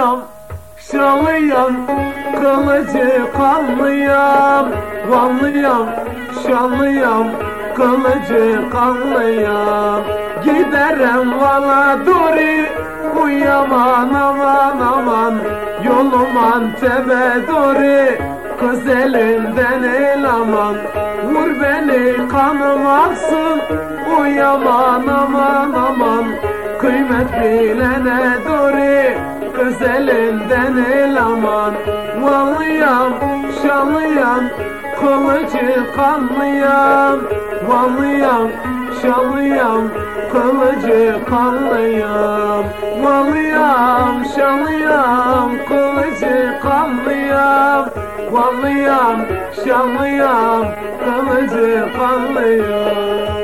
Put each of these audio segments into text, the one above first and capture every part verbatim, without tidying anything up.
Vallıyam, şanlıyam, kılıcı kanlıyam. Vallıyam, şanlıyam, kılıcı kanlıyam. Giderim vala duri, uyaman aman aman. Yoluman tebe duri, kız elinden el aman. Vur beni kanım aksın, uyaman aman aman. Kıymet bilene duri, kız elinden el aman. Vallıyam, şanlıyam, kılıcı kanlıyam. Vallıyam, şanlıyam, kılıcı kanlıyam. Vallıyam, şanlıyam, kılıcı kanlıyam. Vallıyam, şanlıyam, kılıcı kanlıyam.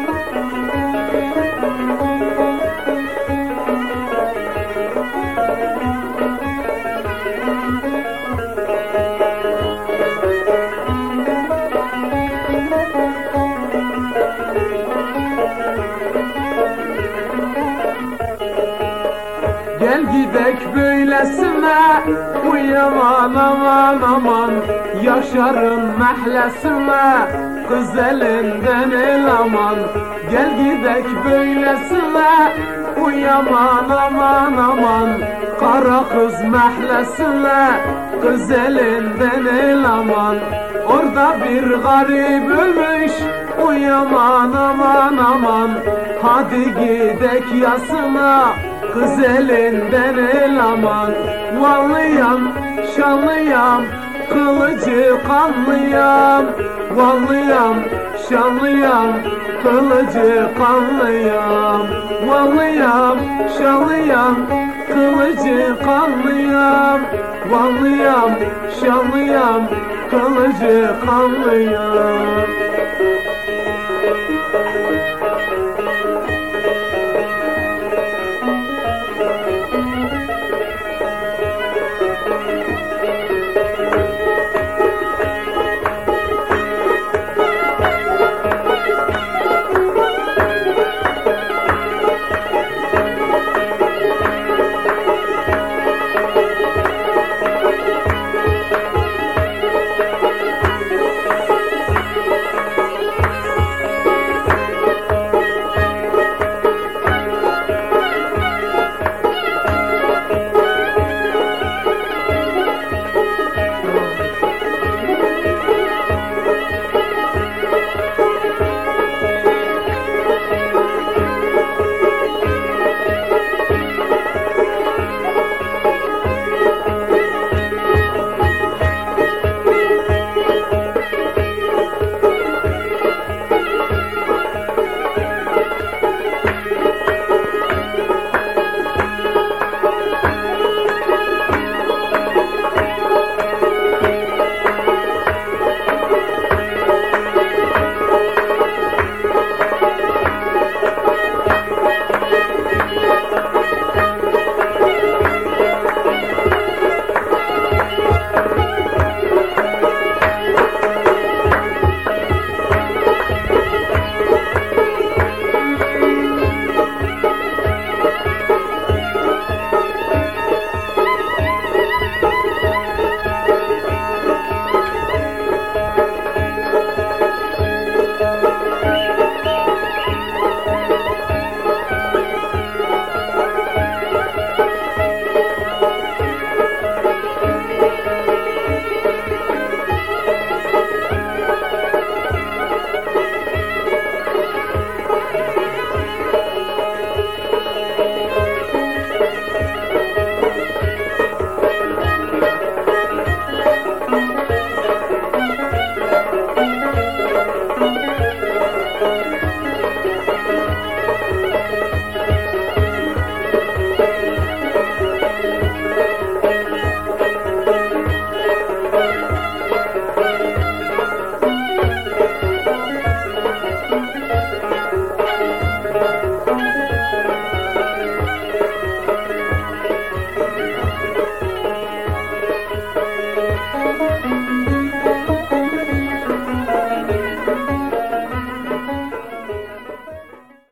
Gel gidek böylesine, uyaman aman aman. Yaşarım mehlesine, kız elinden el aman. Gel gidek böylesine, uyaman aman aman. Kara kız mehlesine, kız elinden el aman. Orada bir garip ölmüş, uyaman aman aman. Hadi gidek yasına, kız elinden el aman. Vallıyam, şanlıyam, kılıcı kanlıyam. Vallıyam, şanlıyam, kılıcı kanlıyam. Vallıyam, şanlıyam, kılıcı kanlıyam. Vallıyam, şanlıyam, kılıcı kanlıyam.